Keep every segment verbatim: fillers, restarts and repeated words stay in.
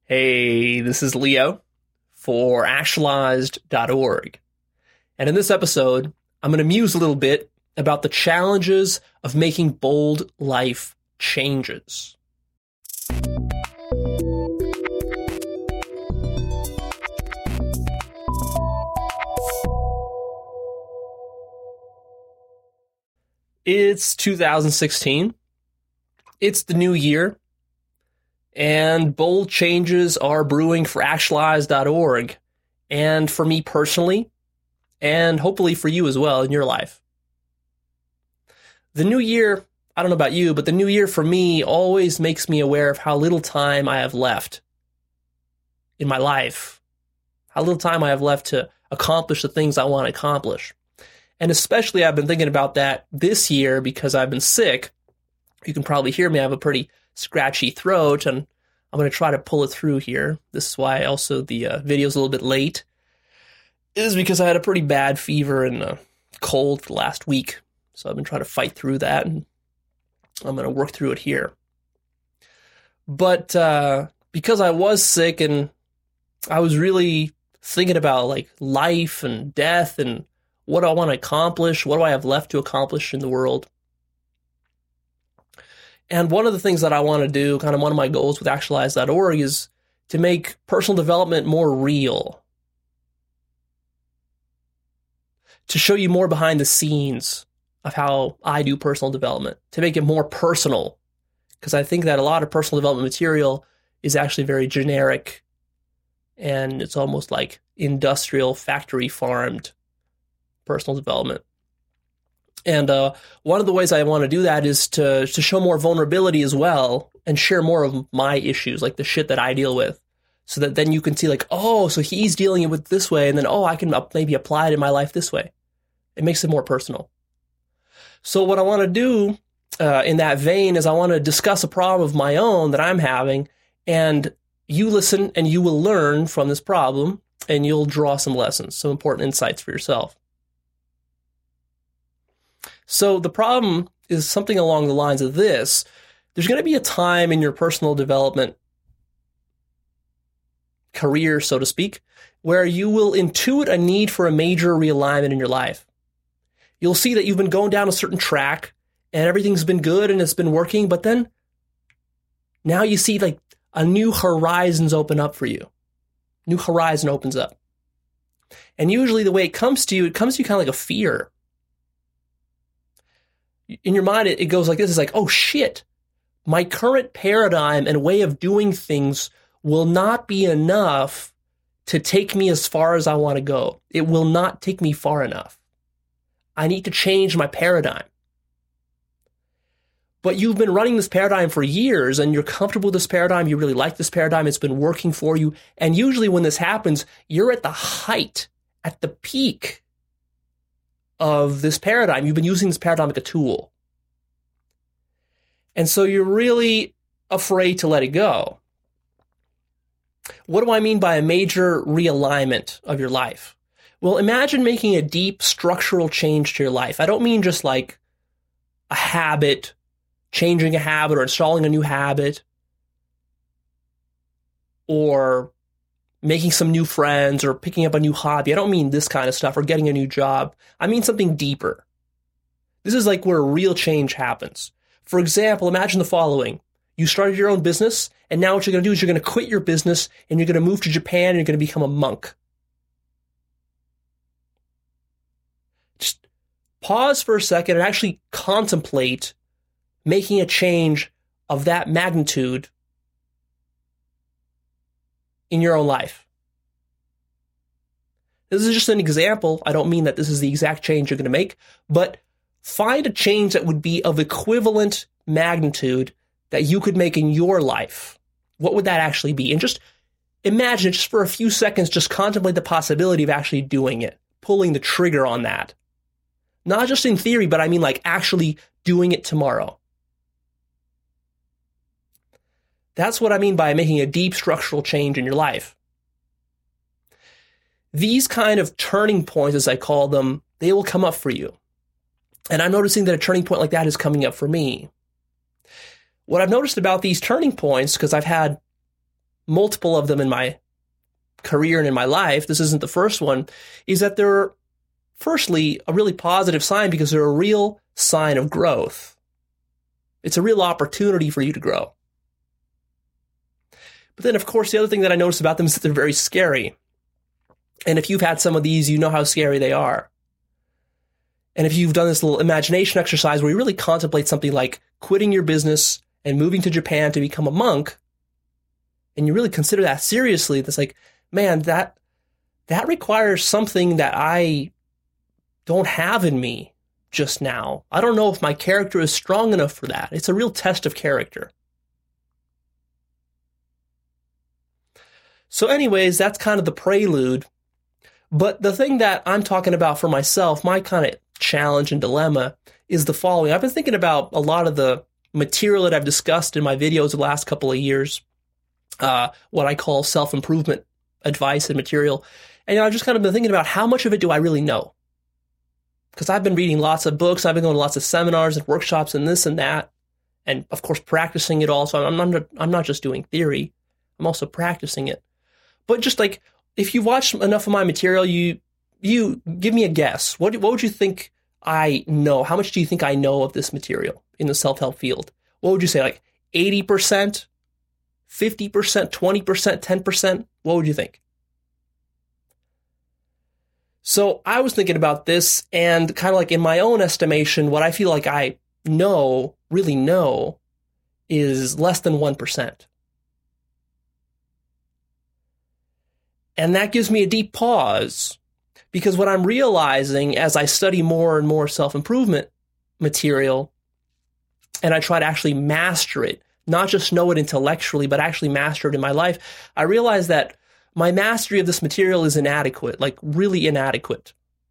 Hey, this is Leo for actualized dot org. And in this episode, I'm going to muse a little bit about the challenges of making bold life changes. It's two thousand sixteen. It's the new year. And bold changes are brewing for actualized dot org, and for me personally, and hopefully for you as well in your life. The new year, I don't know about you, but the new year for me always makes me aware of how little time I have left in my life, how little time I have left to accomplish the things I want to accomplish. And especially I've been thinking about that this year because I've been sick. You can probably hear me, I have a pretty scratchy throat, and I'm going to try to pull it through here. This is why also the uh, video's a little bit late. It is because I had a pretty bad fever and a cold for the last week. So I've been trying to fight through that, and I'm going to work through it here. But uh, because I was sick and I was really thinking about like life and death and what do I want to accomplish? What do I have left to accomplish in the world? And one of the things that I want to do, kind of one of my goals with actualized dot org, is to make personal development more real. To show you more behind the scenes of how I do personal development. To make it more personal. Because I think that a lot of personal development material is actually very generic. And it's almost like industrial, factory farmed personal development. And uh, one of the ways I want to do that is to to show more vulnerability as well and share more of my issues, like the shit that I deal with, so that then you can see like, oh, so he's dealing with it this way, and then, oh, I can maybe apply it in my life this way. It makes it more personal. So what I want to do uh, in that vein is I want to discuss a problem of my own that I'm having, and you listen and you will learn from this problem, and you'll draw some lessons, some important insights for yourself. So the problem is something along the lines of this. There's going to be a time in your personal development career, so to speak, where you will intuit a need for a major realignment in your life. You'll see that you've been going down a certain track and everything's been good and it's been working, but then now you see like a new horizons open up for you. New horizon opens up. And usually the way it comes to you, it comes to you kind of like a fear. In your mind, it goes like this. It's like, oh, shit, my current paradigm and way of doing things will not be enough to take me as far as I want to go. It will not take me far enough. I need to change my paradigm. But you've been running this paradigm for years, and you're comfortable with this paradigm. You really like this paradigm. It's been working for you. And usually when this happens, you're at the height, at the peak of this paradigm. You've been using this paradigm like a tool. And so you're really afraid to let it go. What do I mean by a major realignment of your life? Well, imagine making a deep structural change to your life. I don't mean just like a habit, changing a habit or installing a new habit, or making some new friends or picking up a new hobby. I don't mean this kind of stuff or getting a new job. I mean something deeper. This is like where real change happens. For example, imagine the following. You started your own business, and now what you're going to do is you're going to quit your business and you're going to move to Japan and you're going to become a monk. Just pause for a second and actually contemplate making a change of that magnitude in your own life. This is just an example. I don't mean that this is the exact change you're going to make, but find a change that would be of equivalent magnitude that you could make in your life. What would that actually be? And just imagine, just for a few seconds, just contemplate the possibility of actually doing it, pulling the trigger on that. Not just in theory, but I mean like actually doing it tomorrow. That's what I mean by making a deep structural change in your life. These kind of turning points, as I call them, they will come up for you. And I'm noticing that a turning point like that is coming up for me. What I've noticed about these turning points, because I've had multiple of them in my career and in my life, this isn't the first one, is that they're firstly a really positive sign because they're a real sign of growth. It's a real opportunity for you to grow. But then, of course, the other thing that I notice about them is that they're very scary. And if you've had some of these, you know how scary they are. And if you've done this little imagination exercise where you really contemplate something like quitting your business and moving to Japan to become a monk, and you really consider that seriously, that's like, man, that that requires something that I don't have in me just now. I don't know if my character is strong enough for that. It's a real test of character. So anyways, that's kind of the prelude. But the thing that I'm talking about for myself, my kind of challenge and dilemma, is the following. I've been thinking about a lot of the material that I've discussed in my videos the last couple of years, uh, what I call self-improvement advice and material. And you know, I've just kind of been thinking about how much of it do I really know? Because I've been reading lots of books, I've been going to lots of seminars and workshops and this and that, and of course practicing it all. So I'm not, I'm not just doing theory, I'm also practicing it. But just like, if you've watched enough of my material, you you give me a guess. What what would you think I know? How much do you think I know of this material in the self-help field? What would you say, like eighty percent, fifty percent, twenty percent, ten percent? What would you think? So I was thinking about this, and kind of like in my own estimation, what I feel like I know, really know, is less than one percent. And that gives me a deep pause, because what I'm realizing as I study more and more self-improvement material, and I try to actually master it, not just know it intellectually, but actually master it in my life, I realize that my mastery of this material is inadequate, like really inadequate.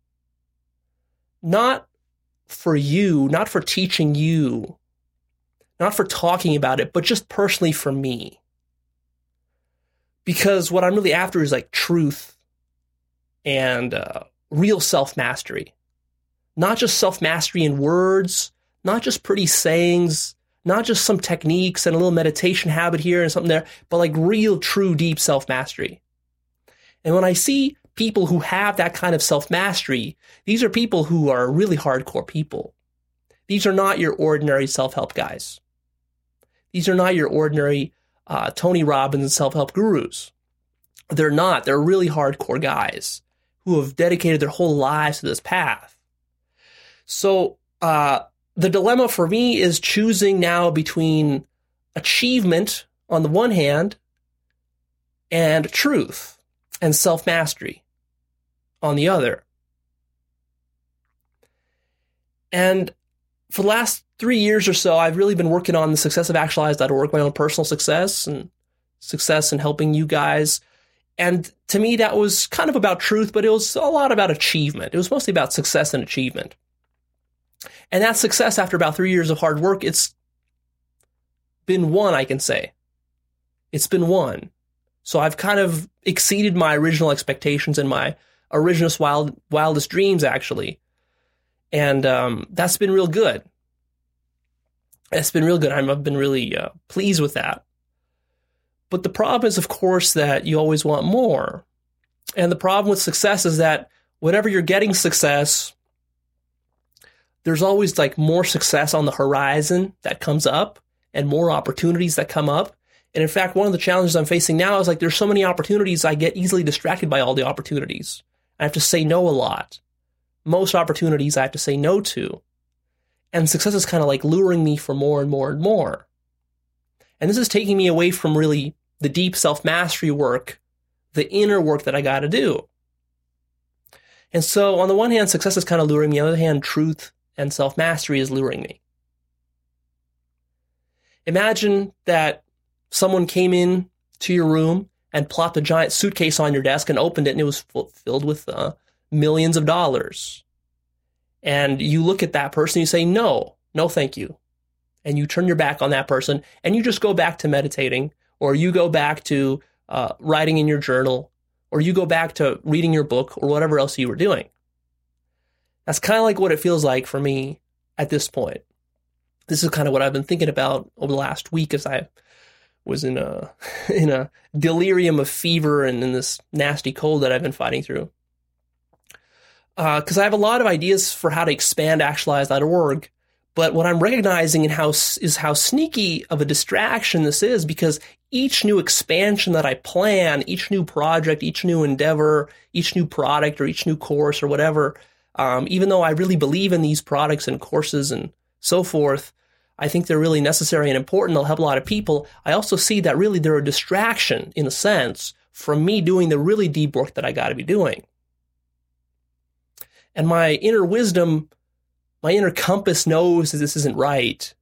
Not for you, not for teaching you, not for talking about it, but just personally for me. Because what I'm really after is like truth and uh, real self-mastery. Not just self-mastery in words, not just pretty sayings, not just some techniques and a little meditation habit here and something there, but like real, true, deep self-mastery. And when I see people who have that kind of self-mastery, these are people who are really hardcore people. These are not your ordinary self-help guys. These are not your ordinary Uh, Tony Robbins and self-help gurus. They're not. They're really hardcore guys who have dedicated their whole lives to this path. So uh, the dilemma for me is choosing now between achievement on the one hand and truth and self-mastery on the other. And for the last three years or so, I've really been working on the success of actualize dot org, my own personal success and success in helping you guys. And to me, that was kind of about truth, but it was a lot about achievement. It was mostly about success and achievement. And that success, after about three years of hard work, it's been won, I can say. It's been won. So I've kind of exceeded my original expectations and my original wild, wildest dreams, actually. And um, that's been real good. It's been real good. I've been really uh, pleased with that. But the problem is, of course, that you always want more. And the problem with success is that whenever you're getting success, there's always like more success on the horizon that comes up and more opportunities that come up. And in fact, one of the challenges I'm facing now is like there's so many opportunities, I get easily distracted by all the opportunities. I have to say no a lot. Most opportunities I have to say no to. And success is kind of like luring me for more and more and more. And this is taking me away from really the deep self-mastery work, the inner work that I got to do. And so on the one hand, success is kind of luring me. On the other hand, truth and self-mastery is luring me. Imagine that someone came in to your room and plopped a giant suitcase on your desk and opened it, and it was f- filled with uh, millions of dollars. And you look at that person, you say, no, no, thank you. And you turn your back on that person, and you just go back to meditating, or you go back to uh, writing in your journal, or you go back to reading your book, or whatever else you were doing. That's kind of like what it feels like for me at this point. This is kind of what I've been thinking about over the last week as I was in a in a delirium of fever and in this nasty cold that I've been fighting through. Because uh, I have a lot of ideas for how to expand actualize dot org, but what I'm recognizing in how is how sneaky of a distraction this is, because each new expansion that I plan, each new project, each new endeavor, each new product or each new course or whatever, um, even though I really believe in these products and courses and so forth, I think they're really necessary and important. They'll help a lot of people. I also see that really they're a distraction, in a sense, from me doing the really deep work that I got to be doing. And my inner wisdom, my inner compass knows that this isn't right.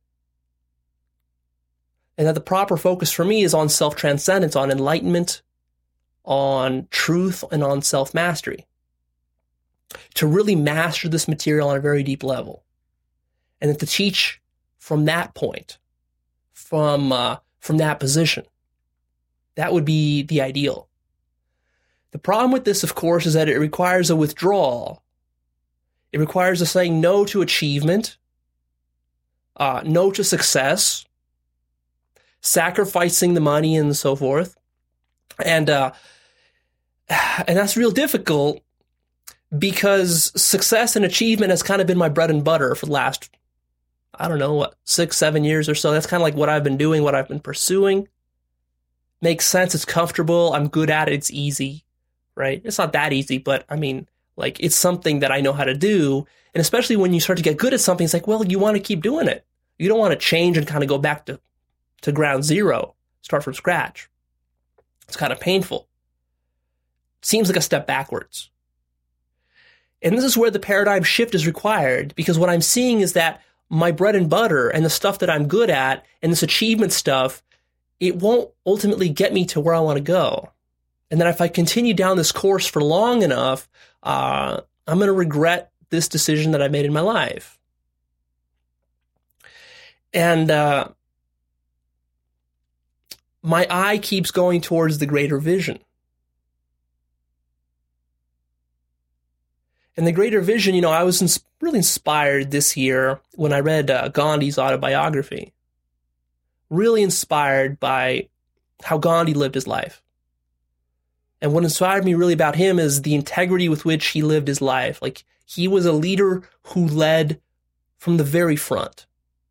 And that the proper focus for me is on self-transcendence, on enlightenment, on truth, and on self-mastery. To really master this material on a very deep level. And then to teach from that point, from uh, from that position. That would be the ideal. The problem with this, of course, is that it requires a withdrawal. It requires a saying no to achievement, uh, no to success, sacrificing the money and so forth. And uh, and that's real difficult because success and achievement has kind of been my bread and butter for the last, I don't know, what, six, seven years or so. That's kind of like what I've been doing, what I've been pursuing. Makes sense. It's comfortable. I'm good at it. It's easy, right? It's not that easy, but I mean, like, it's something that I know how to do. And especially when you start to get good at something, it's like, well, you want to keep doing it. You don't want to change and kind of go back to, to ground zero, start from scratch. It's kind of painful. Seems like a step backwards. And this is where the paradigm shift is required, because what I'm seeing is that my bread and butter and the stuff that I'm good at and this achievement stuff, it won't ultimately get me to where I want to go. And that if I continue down this course for long enough, uh, I'm going to regret this decision that I made in my life. And uh, my eye keeps going towards the greater vision. And the greater vision, you know, I was ins- really inspired this year when I read uh, Gandhi's autobiography. Really inspired by how Gandhi lived his life. And what inspired me really about him is the integrity with which he lived his life. Like, he was a leader who led from the very front.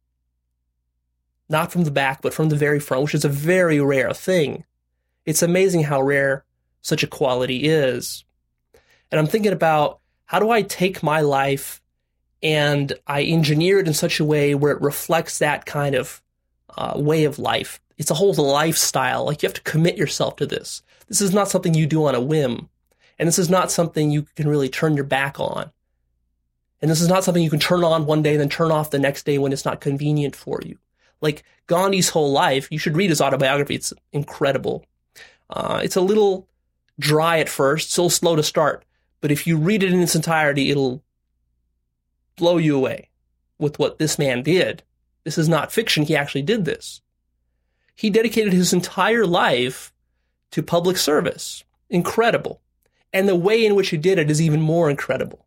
Not from the back, but from the very front, which is a very rare thing. It's amazing how rare such a quality is. And I'm thinking about, how do I take my life and I engineer it in such a way where it reflects that kind of uh, way of life? It's a whole lifestyle. Like, you have to commit yourself to this. This is not something you do on a whim. And this is not something you can really turn your back on. And this is not something you can turn on one day and then turn off the next day when it's not convenient for you. Like Gandhi's whole life, you should read his autobiography. It's incredible. Uh, it's a little dry at first, so slow to start. But if you read it in its entirety, it'll blow you away with what this man did. This is not fiction. He actually did this. He dedicated his entire life to public service. Incredible. And the way in which he did it is even more incredible.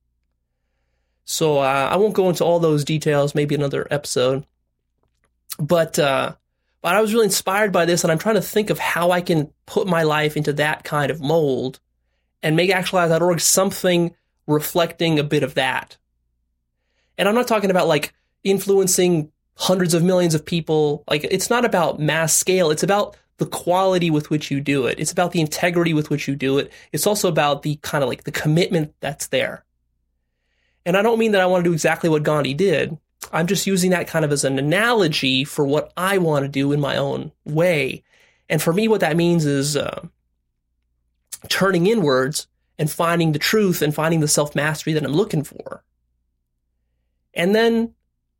So uh, I won't go into all those details, maybe another episode. But uh, but I was really inspired by this, and I'm trying to think of how I can put my life into that kind of mold and make actualize dot org something reflecting a bit of that. And I'm not talking about like influencing hundreds of millions of people. Like, it's not about mass scale. It's about the quality with which you do it. It's about the integrity with which you do it. It's also about the kind of like the commitment that's there. And I don't mean that I want to do exactly what Gandhi did. I'm just using that kind of as an analogy for what I want to do in my own way. And for me, what that means is uh, turning inwards and finding the truth and finding the self-mastery that I'm looking for. And then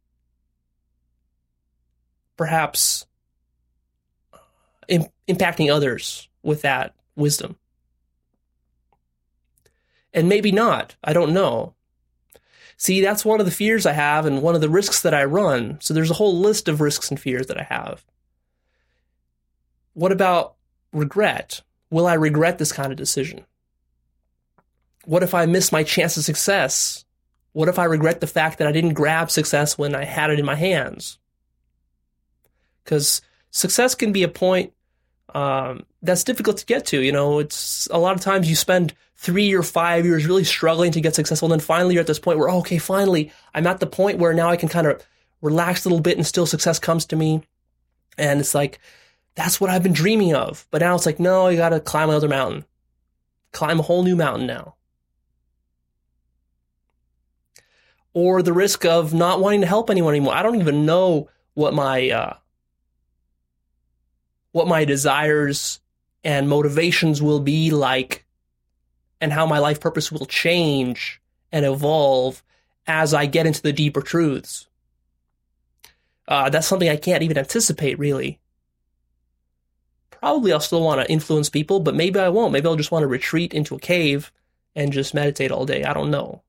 perhaps im- impacting others with that wisdom. And maybe not. I don't know. See, that's one of the fears I have and one of the risks that I run. So there's a whole list of risks and fears that I have. What about regret? Will I regret this kind of decision? What if I miss my chance of success? What if I regret the fact that I didn't grab success when I had it in my hands? Because success can be a point um, that's difficult to get to. You know, it's a lot of times you spend three or five years really struggling to get successful, and then finally you're at this point where, oh, okay, finally, I'm at the point where now I can kind of relax a little bit and still success comes to me. And it's like, that's what I've been dreaming of. But now it's like, no, you got to climb another mountain. Climb a whole new mountain now. Or the risk of not wanting to help anyone anymore. I don't even know what my uh, what my desires and motivations will be like, and how my life purpose will change and evolve as I get into the deeper truths. Uh, that's something I can't even anticipate, really. Probably I'll still want to influence people, but maybe I won't. Maybe I'll just want to retreat into a cave and just meditate all day. I don't know.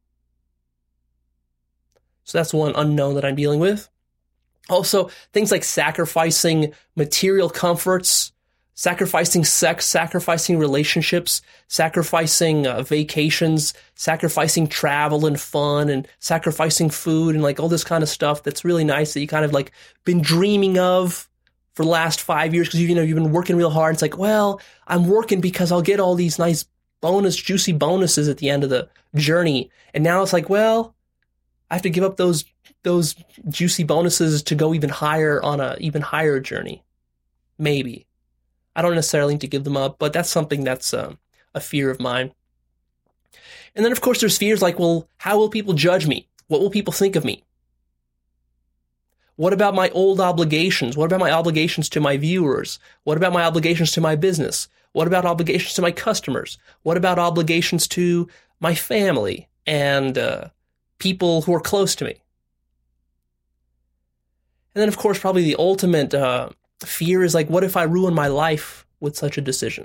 So that's one unknown that I'm dealing with. Also, things like sacrificing material comforts, sacrificing sex, sacrificing relationships, sacrificing uh, vacations, sacrificing travel and fun, and sacrificing food and like all this kind of stuff that's really nice that you kind of like been dreaming of for the last five years because you know you've been working real hard. It's like, well, I'm working because I'll get all these nice bonus, juicy bonuses at the end of the journey. And now it's like, well, I have to give up those those juicy bonuses to go even higher on a even higher journey. Maybe. I don't necessarily need to give them up, but that's something that's um, a fear of mine. And then, of course, there's fears like, well, how will people judge me? What will people think of me? What about my old obligations? What about my obligations to my viewers? What about my obligations to my business? What about obligations to my customers? What about obligations to my family and uh, people who are close to me? And then, of course, probably the ultimate uh, fear is like, what if I ruin my life with such a decision?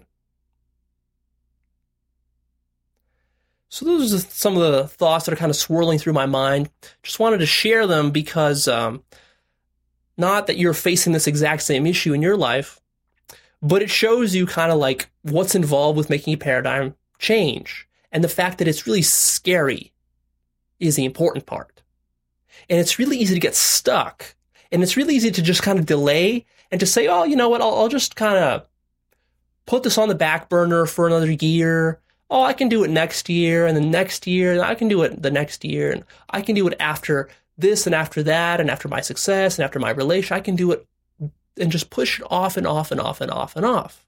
So those are some of the thoughts that are kind of swirling through my mind. Just wanted to share them because um, not that you're facing this exact same issue in your life, but it shows you kind of like what's involved with making a paradigm change. And the fact that it's really scary is the important part. And it's really easy to get stuck. And it's really easy to just kind of delay and to say, oh, you know what, I'll, I'll just kind of put this on the back burner for another year. Oh, I can do it next year and the next year, and I can do it the next year, and I can do it after this and after that, and after my success and after my relation. I can do it and just push it off and off and off and off and off.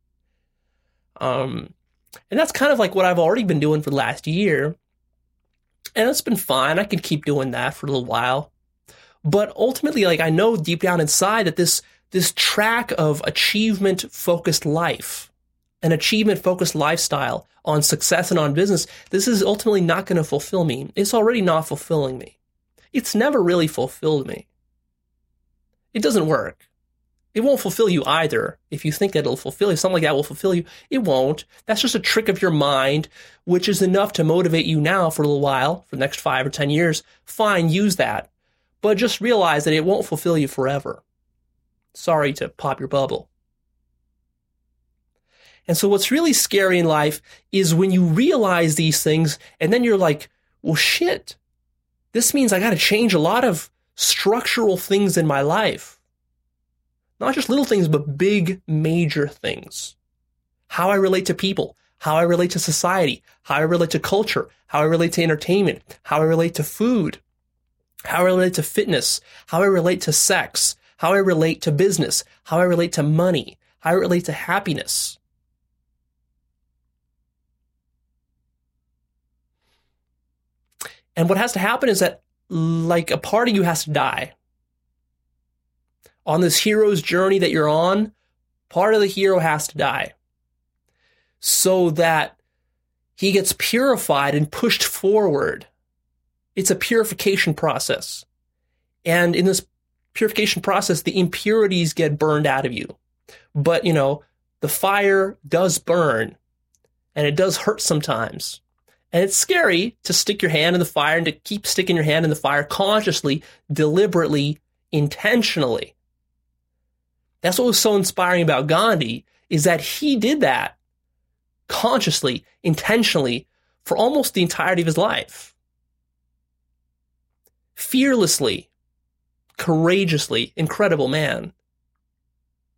Um, and that's kind of like what I've already been doing for the last year. And it's been fine. I can keep doing that for a little while. But ultimately, like I know deep down inside that this this track of achievement-focused life, an achievement-focused lifestyle on success and on business, this is ultimately not going to fulfill me. It's already not fulfilling me. It's never really fulfilled me. It doesn't work. It won't fulfill you either. If you think that it'll fulfill you, something like that will fulfill you, it won't. That's just a trick of your mind, which is enough to motivate you now for a little while, for the next five or ten years. Fine, use that. But just realize that it won't fulfill you forever. Sorry to pop your bubble. And so what's really scary in life is when you realize these things and then you're like, well, shit, this means I got to change a lot of structural things in my life. Not just little things, but big, major things. How I relate to people, how I relate to society, how I relate to culture, how I relate to entertainment, how I relate to food, how I relate to fitness, how I relate to sex, how I relate to business, how I relate to money, how I relate to happiness. And what has to happen is that, like, a part of you has to die. On this hero's journey that you're on, part of the hero has to die so that he gets purified and pushed forward. It's a purification process. And in this purification process, the impurities get burned out of you. But, you know, the fire does burn, and it does hurt sometimes. And it's scary to stick your hand in the fire and to keep sticking your hand in the fire consciously, deliberately, intentionally. That's what was so inspiring about Gandhi, is that he did that consciously, intentionally, for almost the entirety of his life. Fearlessly, courageously, incredible man.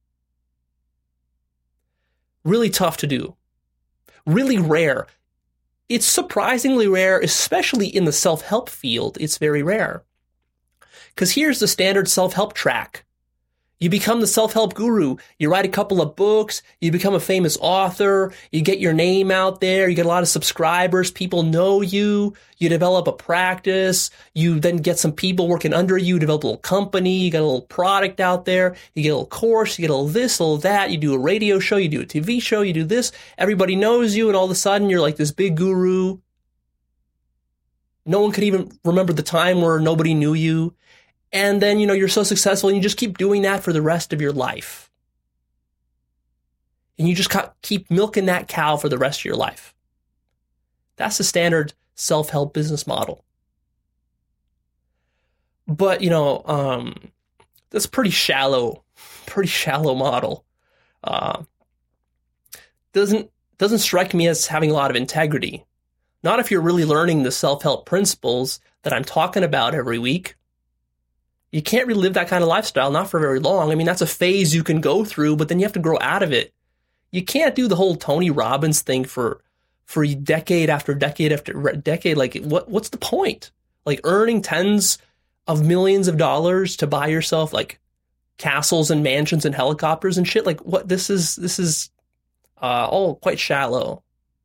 really tough to do, really rare. It's surprisingly rare, especially in the self-help field. It's very rare. Because here's the standard self-help track. You become the self-help guru. You write a couple of books. You become a famous author. You get your name out there. You get a lot of subscribers. People know you. You develop a practice. You then get some people working under you. You develop a little company. You get a little product out there. You get a little course. You get a little this, a little that. You do a radio show. You do a T V show. You do this. Everybody knows you. And all of a sudden, you're like this big guru. No one could even remember the time where nobody knew you. And then, you know, you're so successful and you just keep doing that for the rest of your life. And you just keep milking that cow for the rest of your life. That's the standard self-help business model. But, you know, um, that's a pretty shallow, pretty shallow model. Uh, doesn't, doesn't strike me as having a lot of integrity. Not if you're really learning the self-help principles that I'm talking about every week. You can't really live that kind of lifestyle, not for very long. I mean, that's a phase you can go through, but then you have to grow out of it. You can't do the whole Tony Robbins thing for for decade after decade after decade. Like, what what's the point? Like, earning tens of millions of dollars to buy yourself, like, castles and mansions and helicopters and shit? Like, what? This is, this is uh, all quite shallow.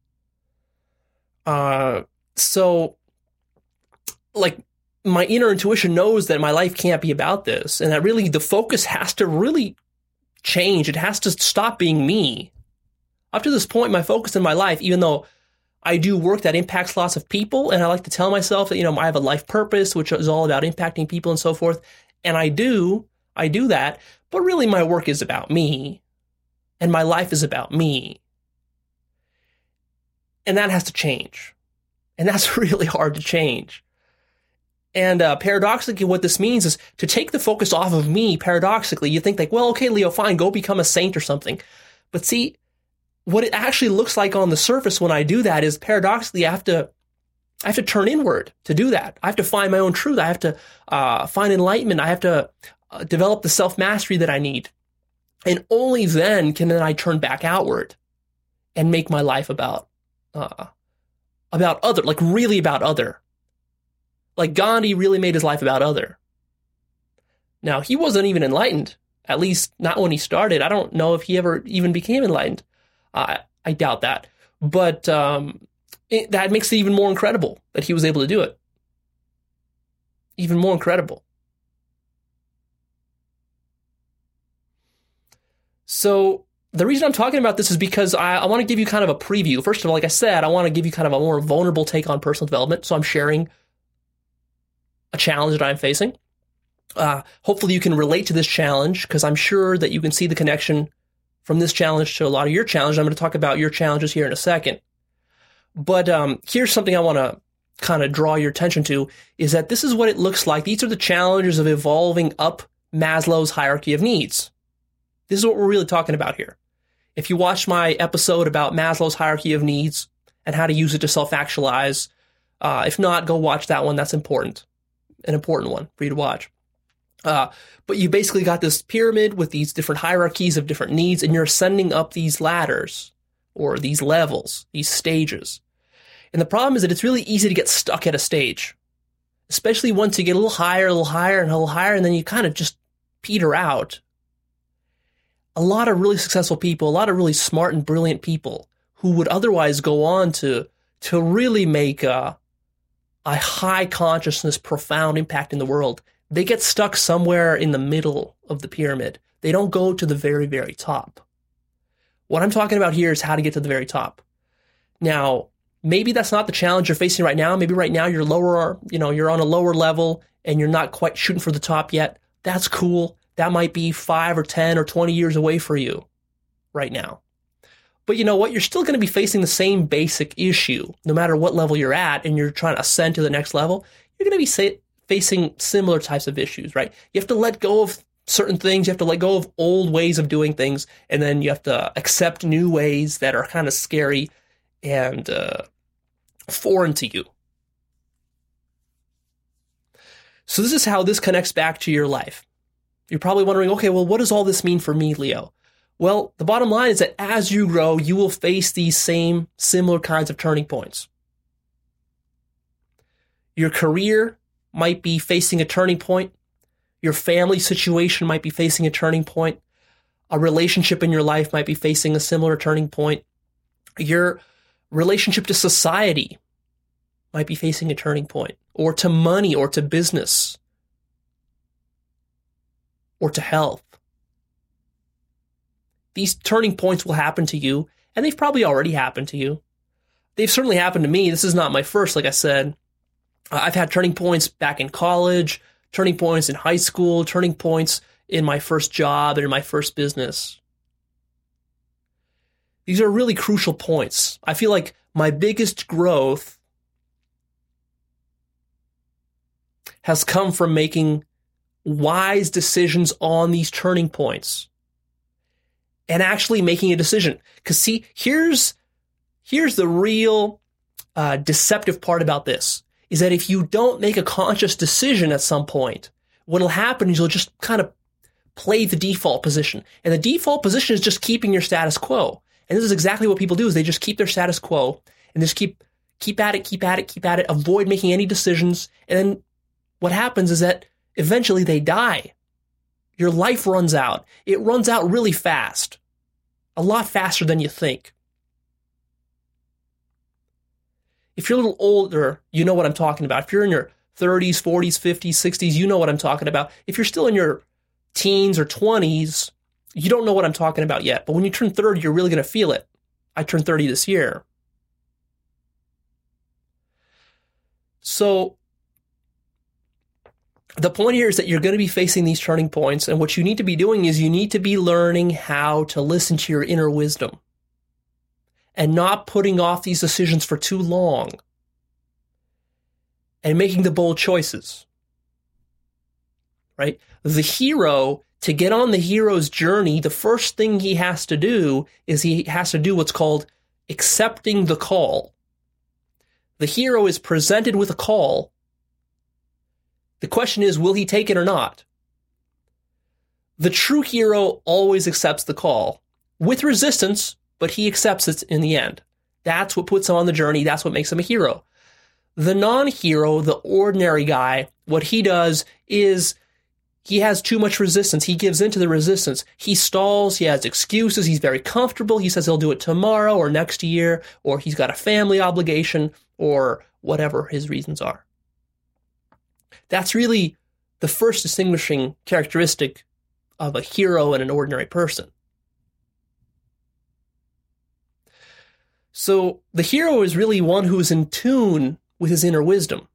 Uh, so, like, my inner intuition knows that my life can't be about this, and that really the focus has to really change. It has to stop being me. Up to this point, my focus in my life, even though I do work that impacts lots of people, and I like to tell myself that, you know, I have a life purpose, which is all about impacting people and so forth, and I do, I do that, but really my work is about me, and my life is about me. And that has to change. And that's really hard to change. And uh, paradoxically, what this means is to take the focus off of me. Paradoxically, you think like, well, okay, Leo, fine, go become a saint or something. But see, what it actually looks like on the surface when I do that is paradoxically, I have to, I have to turn inward to do that. I have to find my own truth. I have to uh, find enlightenment. I have to uh, develop the self-mastery that I need. And only then can then I turn back outward and make my life about, uh, about other, like really about other. Like Gandhi really made his life about other. Now, he wasn't even enlightened, at least not when he started. I don't know if he ever even became enlightened. Uh, I doubt that. But um, it, that makes it even more incredible that he was able to do it. Even more incredible. So the reason I'm talking about this is because I, I want to give you kind of a preview. First of all, like I said, I want to give you kind of a more vulnerable take on personal development. So I'm sharing a challenge that I'm facing. Uh, hopefully you can relate to this challenge, because I'm sure that you can see the connection from this challenge to a lot of your challenges. I'm going to talk about your challenges here in a second. But um, here's something I want to kind of draw your attention to, is that this is what it looks like. These are the challenges of evolving up Maslow's hierarchy of needs. This is what we're really talking about here. If you watched my episode about Maslow's hierarchy of needs and how to use it to self-actualize, uh, if not, go watch that one. That's important. An important one for you to watch. Uh, but you basically got this pyramid with these different hierarchies of different needs, and you're ascending up these ladders or these levels, these stages. And the problem is that it's really easy to get stuck at a stage, especially once you get a little higher, a little higher, and a little higher, and then you kind of just peter out. A lot of really successful people, a lot of really smart and brilliant people who would otherwise go on to, to really make a, a high consciousness, profound impact in the world, they get stuck somewhere in the middle of the pyramid. They don't go to the very, very top. What I'm talking about here is how to get to the very top. Now, maybe that's not the challenge you're facing right now. Maybe right now you're lower, you know, you're on a lower level and you're not quite shooting for the top yet. That's cool. That might be five or ten or twenty years away for you right now. But you know what? You're still going to be facing the same basic issue, no matter what level you're at, and you're trying to ascend to the next level. You're going to be say, facing similar types of issues, right? You have to let go of certain things. You have to let go of old ways of doing things, and then you have to accept new ways that are kind of scary and uh, foreign to you. So this is how this connects back to your life. You're probably wondering, okay, well, what does all this mean for me, Leo? Well, the bottom line is that as you grow, you will face these same similar kinds of turning points. Your career might be facing a turning point. Your family situation might be facing a turning point. A relationship in your life might be facing a similar turning point. Your relationship to society might be facing a turning point, or to money, or to business, or to health. These turning points will happen to you, and they've probably already happened to you. They've certainly happened to me. This is not my first, like I said. I've had turning points back in college, turning points in high school, turning points in my first job and in my first business. These are really crucial points. I feel like my biggest growth has come from making wise decisions on these turning points and actually making a decision. Because see, here's, here's the real uh, deceptive part about this, is that if you don't make a conscious decision at some point, what'll happen is you'll just kind of play the default position. And the default position is just keeping your status quo. And this is exactly what people do, is they just keep their status quo and just keep keep at it, keep at it, keep at it, avoid making any decisions. And then what happens is that eventually they die. Your life runs out. It runs out really fast. A lot faster than you think. If you're a little older, you know what I'm talking about. If you're in your thirties, forties, fifties, sixties, you know what I'm talking about. If you're still in your teens or twenties, you don't know what I'm talking about yet. But when you turn thirty, you're really going to feel it. I turned thirty this year. So the point here is that you're going to be facing these turning points, and what you need to be doing is you need to be learning how to listen to your inner wisdom and not putting off these decisions for too long and making the bold choices, right? The hero, to get on the hero's journey, the first thing he has to do is he has to do what's called accepting the call. The hero is presented with a call. The question is, will he take it or not? The true hero always accepts the call with resistance, but he accepts it in the end. That's what puts him on the journey. That's what makes him a hero. The non-hero, the ordinary guy, what he does is he has too much resistance. He gives into the resistance. He stalls. He has excuses. He's very comfortable. He says he'll do it tomorrow or next year, or he's got a family obligation, or whatever his reasons are. That's really the first distinguishing characteristic of a hero and an ordinary person. So the hero is really one who is in tune with his inner wisdom,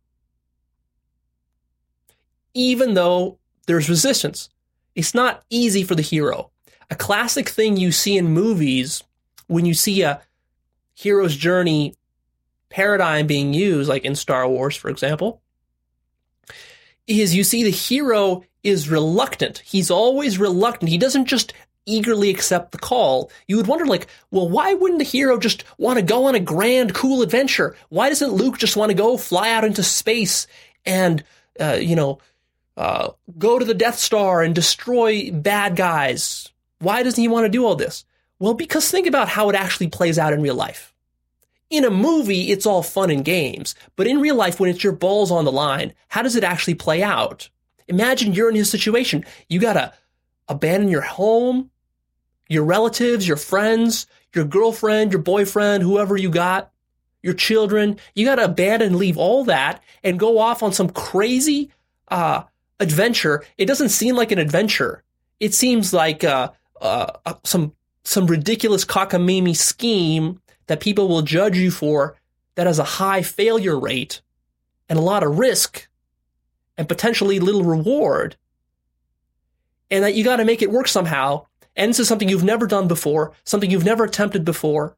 even though there's resistance. It's not easy for the hero. A classic thing you see in movies when you see a hero's journey paradigm being used, like in Star Wars, for example, is you see the hero is reluctant. He's always reluctant. He doesn't just eagerly accept the call. You would wonder, like, well, why wouldn't the hero just want to go on a grand, cool adventure? Why doesn't Luke just want to go fly out into space and, uh, you know, uh, go to the Death Star and destroy bad guys? Why doesn't he want to do all this? Well, because think about how it actually plays out in real life. In a movie, it's all fun and games. But in real life, when it's your balls on the line, how does it actually play out? Imagine you're in his situation. You got to abandon your home, your relatives, your friends, your girlfriend, your boyfriend, whoever you got, your children. You got to abandon and leave all that and go off on some crazy uh, adventure. It doesn't seem like an adventure. It seems like uh, uh, some some ridiculous cockamamie scheme that people will judge you for, that has a high failure rate and a lot of risk and potentially little reward, and that you got to make it work somehow. And this is something you've never done before, something you've never attempted before,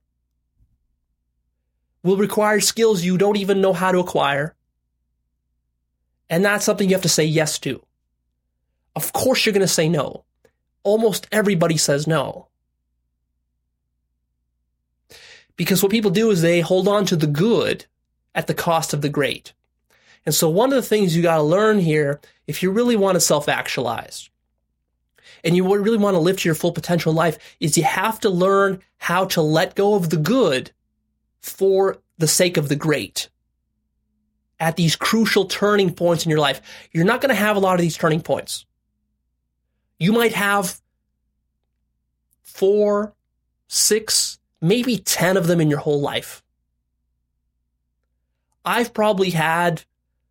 will require skills you don't even know how to acquire. And that's something you have to say yes to. Of course you're going to say no. Almost everybody says no. Because what people do is they hold on to the good at the cost of the great. And so one of the things you got to learn here, if you really want to self-actualize, and you really want to live to your full potential in life, is you have to learn how to let go of the good for the sake of the great. At these crucial turning points in your life, you're not going to have a lot of these turning points. You might have four, six, maybe ten of them in your whole life. I've probably had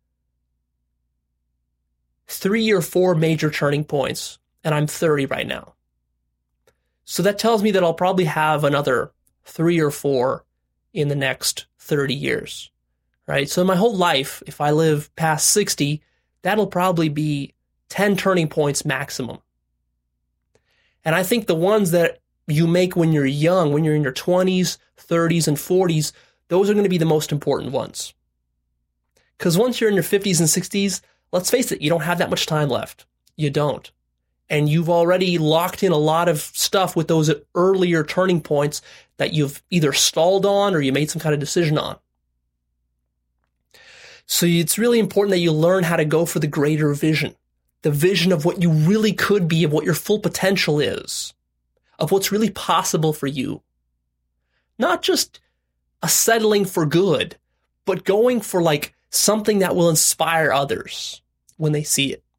three or four major turning points, and I'm thirty right now. So that tells me that I'll probably have another three or four in the next thirty years, right? So in my whole life, if I live past sixty, that'll probably be ten turning points maximum. And I think the ones that you make when you're young, when you're in your twenties, thirties, and forties, those are going to be the most important ones. Because once you're in your fifties and sixties, let's face it, you don't have that much time left. You don't. And you've already locked in a lot of stuff with those earlier turning points that you've either stalled on or you made some kind of decision on. So it's really important that you learn how to go for the greater vision, the vision of what you really could be, of what your full potential is, of what's really possible for you. Not just a settling for good, but going for like something that will inspire others when they see it.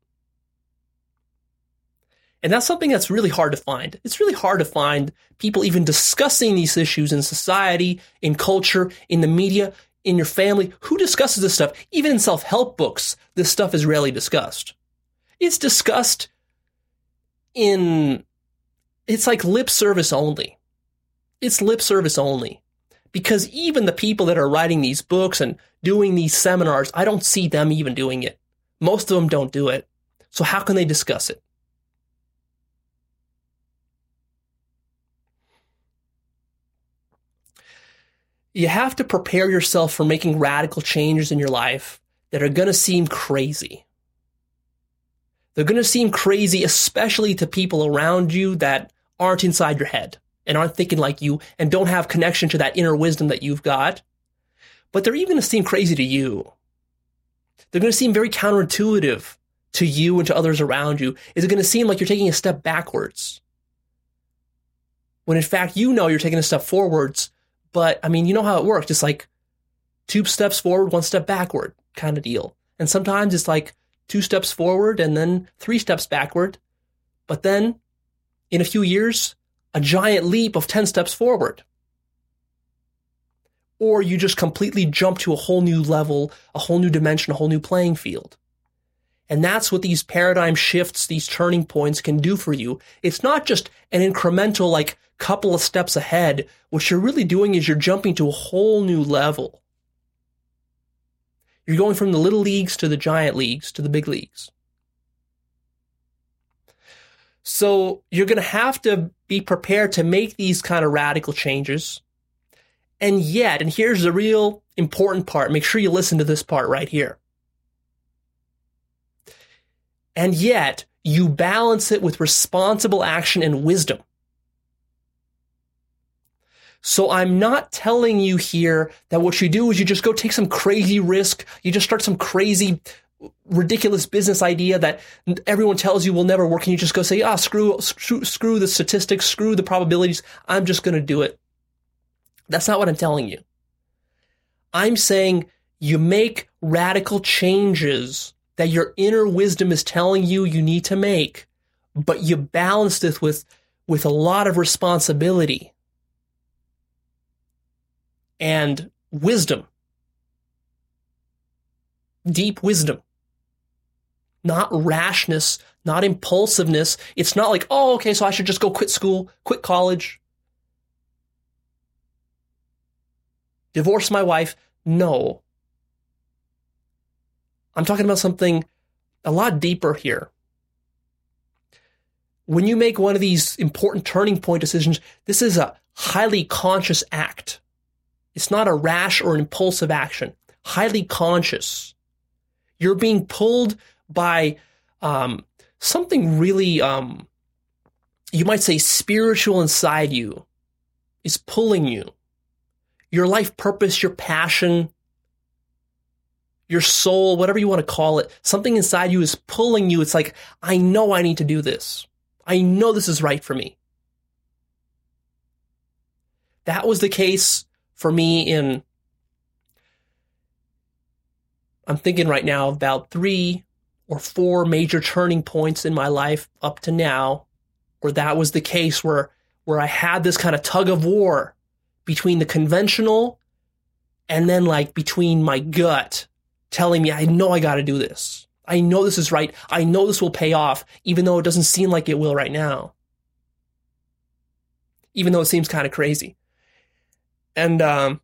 And that's something that's really hard to find. It's really hard to find people even discussing these issues in society, in culture, in the media, in your family. Who discusses this stuff? Even in self-help books, this stuff is rarely discussed. It's discussed in, it's like lip service only. It's lip service only. Because even the people that are writing these books and doing these seminars, I don't see them even doing it. Most of them don't do it. So how can they discuss it? You have to prepare yourself for making radical changes in your life that are going to seem crazy. They're going to seem crazy, especially to people around you that aren't inside your head and aren't thinking like you and don't have connection to that inner wisdom that you've got. But they're even going to seem crazy to you. They're going to seem very counterintuitive to you and to others around you. Is it going to seem like you're taking a step backwards? When in fact, you know you're taking a step forwards. But I mean, you know how it works. It's like two steps forward, one step backward kind of deal. And sometimes it's like two steps forward and then three steps backward. But then in a few years, a giant leap of ten steps forward. Or you just completely jump to a whole new level, a whole new dimension, a whole new playing field. And that's what these paradigm shifts, these turning points can do for you. It's not just an incremental, like, couple of steps ahead. What you're really doing is you're jumping to a whole new level. You're going from the little leagues to the giant leagues to the big leagues. So you're going to have to be prepared to make these kind of radical changes. And yet, and here's the real important part, make sure you listen to this part right here. And yet, you balance it with responsible action and wisdom. So I'm not telling you here that what you do is you just go take some crazy risk. You just start some crazy, ridiculous business idea that everyone tells you will never work. And you just go say, ah, screw, screw, screw the statistics, screw the probabilities. I'm just going to do it. That's not what I'm telling you. I'm saying you make radical changes that your inner wisdom is telling you you need to make, but you balance this with, with a lot of responsibility and wisdom, deep wisdom, not rashness, not impulsiveness. It's not like, oh, okay, so I should just go quit school, quit college, divorce my wife. No. I'm talking about something a lot deeper here. When you make one of these important turning point decisions, this is a highly conscious act. It's not a rash or an impulsive action. Highly conscious. You're being pulled by um, something really, um, you might say, spiritual inside you is pulling you. Your life purpose, your passion, your soul, whatever you want to call it, something inside you is pulling you. It's like, I know I need to do this. I know this is right for me. That was the case for me in, I'm thinking right now about three or four major turning points in my life up to now, where that was the case, where, where I had this kind of tug of war between the conventional and then like between my gut telling me, I know I got to do this. I know this is right. I know this will pay off, even though it doesn't seem like it will right now. Even though it seems kind of crazy. And um,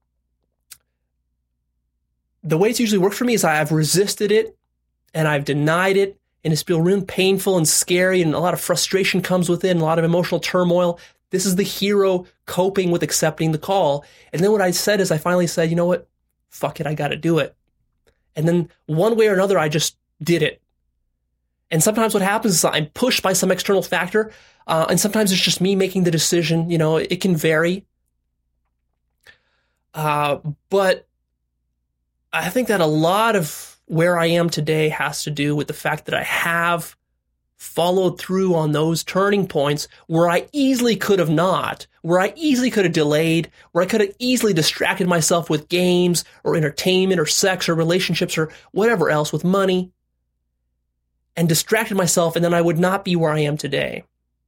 the way it's usually worked for me is I've resisted it and I've denied it, and it's been real painful and scary, and a lot of frustration comes with it, and a lot of emotional turmoil. This is the hero coping with accepting the call. And then what I said is I finally said, you know what? Fuck it, I got to do it. And then one way or another, I just did it. And sometimes what happens is I'm pushed by some external factor, uh, and sometimes it's just me making the decision. You know, it can vary. Uh, but I think that a lot of where I am today has to do with the fact that I have followed through on those turning points where I easily could have not, where I easily could have delayed, where I could have easily distracted myself with games or entertainment or sex or relationships or whatever else, with money, and distracted myself, and then I would not be where I am today.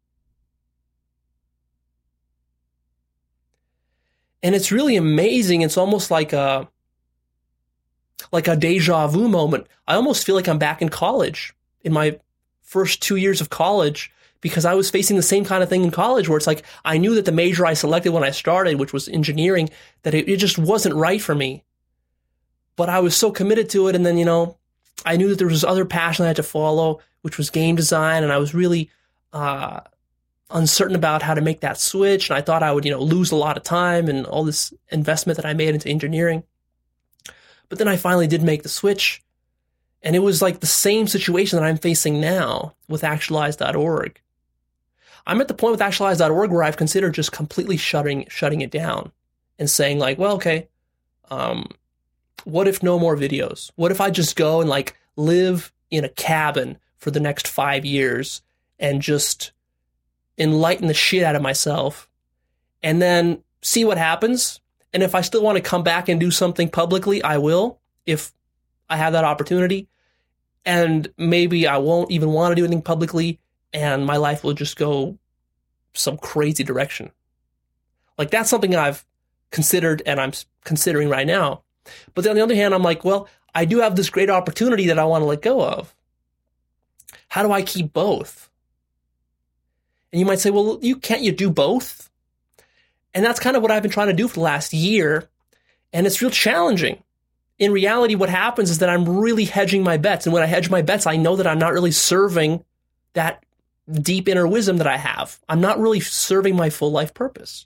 And it's really amazing. It's almost like a, like a deja vu moment. I almost feel like I'm back in college, in my first two years of college, because I was facing the same kind of thing in college, where it's like I knew that the major I selected when I started, which was engineering, that it, it just wasn't right for me. But I was so committed to it, and then, you know, I knew that there was other passion I had to follow, which was game design, and I was really uh, uncertain about how to make that switch, and I thought I would, you know, lose a lot of time and all this investment that I made into engineering. But then I finally did make the switch, and it was like the same situation that I'm facing now with Actualize dot org. I'm at the point with Actualize dot org where I've considered just completely shutting shutting it down and saying like, well, okay, um, what if no more videos? What if I just go and like live in a cabin for the next five years and just enlighten the shit out of myself and then see what happens? And if I still want to come back and do something publicly, I will, if I have that opportunity. And maybe I won't even want to do anything publicly, and my life will just go some crazy direction. Like, that's something I've considered and I'm considering right now. But then on the other hand, I'm like, well, I do have this great opportunity that I want to let go of. How do I keep both? And you might say, well, you can't you do both? And that's kind of what I've been trying to do for the last year. And it's real challenging. In reality, what happens is that I'm really hedging my bets. And when I hedge my bets, I know that I'm not really serving that deep inner wisdom that I have. I'm not really serving my full life purpose.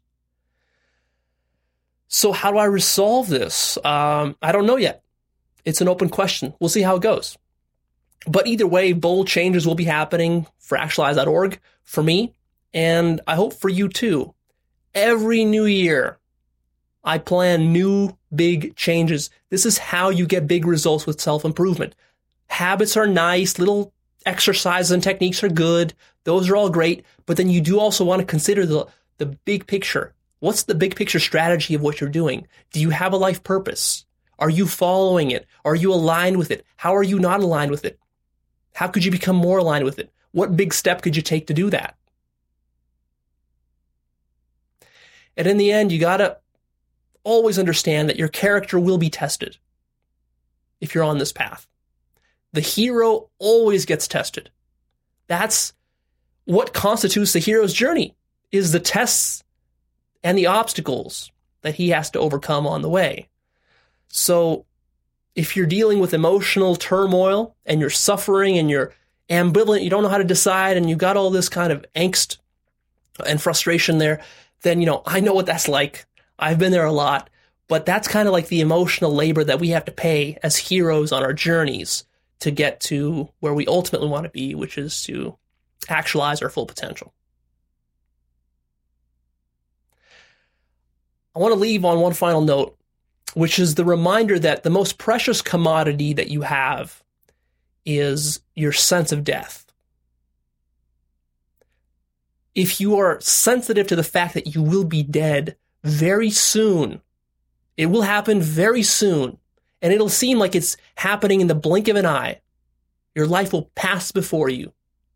So how do I resolve this? Um, I don't know yet. It's an open question. We'll see how it goes. But either way, bold changes will be happening for Actualize dot org, for me, and I hope for you too. Every new year, I plan new big changes. This is how you get big results with self-improvement. Habits are nice, little exercises and techniques are good. Those are all great. But then you do also want to consider the, the big picture. What's the big picture strategy of what you're doing? Do you have a life purpose? Are you following it? Are you aligned with it? How are you not aligned with it? How could you become more aligned with it? What big step could you take to do that? And in the end, you got to always understand that your character will be tested if you're on this path. The hero always gets tested. That's what constitutes the hero's journey, is the tests and the obstacles that he has to overcome on the way. So if you're dealing with emotional turmoil and you're suffering and you're ambivalent, you don't know how to decide, and you got all this kind of angst and frustration there, then, you know, I know what that's like. I've been there a lot, but that's kind of like the emotional labor that we have to pay as heroes on our journeys to get to where we ultimately want to be, which is to actualize our full potential. I want to leave on one final note, which is the reminder that the most precious commodity that you have is your sense of death. if you are sensitive to the fact that you will be dead very soon, it will happen very soon, and it'll seem like it's happening in the blink of an eye. Your life will pass before you.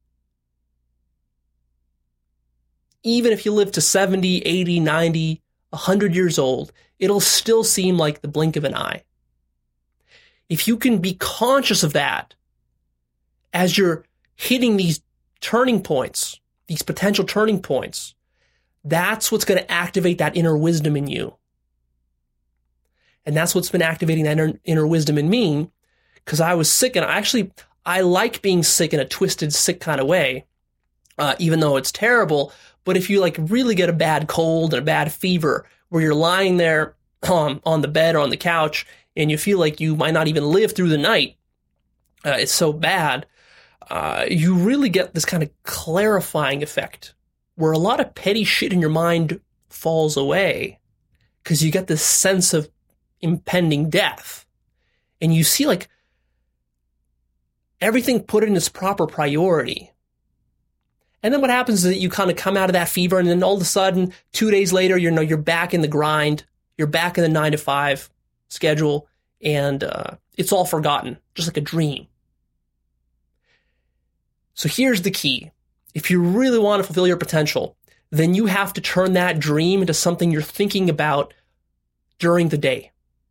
Even if you live to seventy, eighty, ninety, one hundred years old, it'll still seem like the blink of an eye. If you can be conscious of that as you're hitting these turning points, these potential turning points, that's what's going to activate that inner wisdom in you. And that's what's been activating that inner, inner wisdom in me, because I was sick, and I actually, I like being sick in a twisted, sick kind of way, uh, even though it's terrible. But if you like really get a bad cold and a bad fever, where you're lying there um, on the bed or on the couch, and you feel like you might not even live through the night, uh, it's so bad, uh, you really get this kind of clarifying effect, where a lot of petty shit in your mind falls away, because you get this sense of impending death, and you see like everything put in its proper priority. And then what happens is that you kind of come out of that fever, and then all of a sudden, two days later, you know, you're back in the grind, you're back in the nine to five schedule, and uh, it's all forgotten, just like a dream. So here's the key. If you really want to fulfill your potential, then you have to turn that dream into something you're thinking about during the day.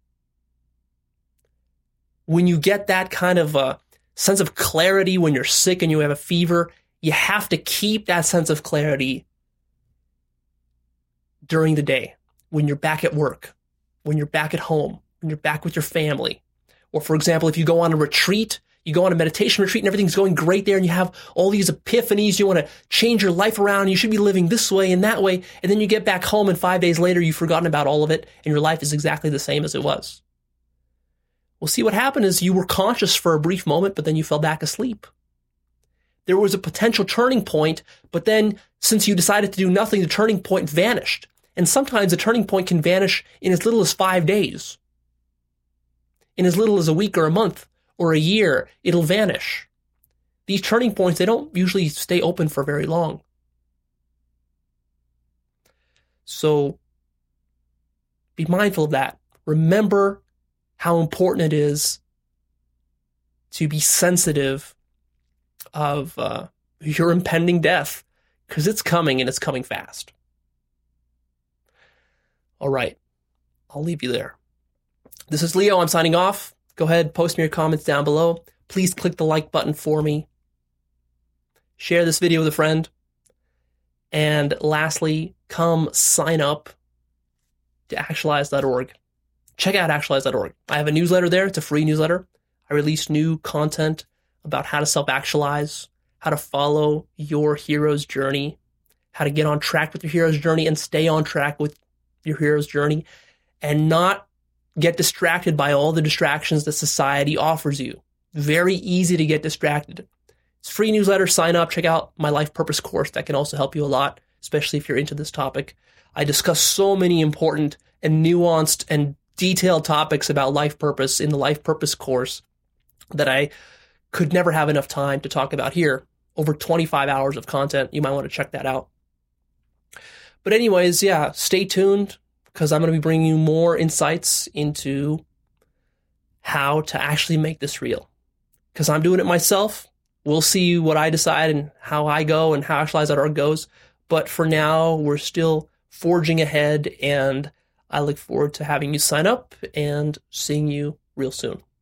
When you get that kind of a sense of clarity when you're sick and you have a fever, you have to keep that sense of clarity during the day, when you're back at work, when you're back at home, when you're back with your family. Or for example, if you go on a retreat, you go on a meditation retreat and everything's going great there, and you have all these epiphanies, you want to change your life around, you should be living this way and that way, and then you get back home and five days later you've forgotten about all of it and your life is exactly the same as it was. Well, see, what happened is you were conscious for a brief moment, but then you fell back asleep. There was a potential turning point, but then since you decided to do nothing, the turning point vanished. And sometimes the turning point can vanish in as little as five days. In as little as a week or a month or a year, it'll vanish. These turning points, they don't usually stay open for very long. So be mindful of that. Remember how important it is to be sensitive of uh, your impending death, because it's coming, and it's coming fast. All right, I'll leave you there. This is Leo. I'm signing off. Go ahead, post me your comments down below. Please click the like button for me. Share this video with a friend. And lastly, come sign up to actualize dot org. Check out actualize dot org. I have a newsletter there. It's a free newsletter. I release new content about how to self-actualize, how to follow your hero's journey, how to get on track with your hero's journey and stay on track with your hero's journey, and not get distracted by all the distractions that society offers you. Very easy to get distracted. It's a free newsletter. Sign up. Check out my life purpose course. That can also help you a lot, especially if you're into this topic. I discuss so many important and nuanced and detailed topics about life purpose in the life purpose course that I could never have enough time to talk about here. Over twenty-five hours of content. You might want to check that out. But anyways, yeah, stay tuned, because I'm going to be bringing you more insights into how to actually make this real. Because I'm doing it myself. We'll see what I decide and how I go and how actualize dot org goes. But for now, we're still forging ahead, and I look forward to having you sign up and seeing you real soon.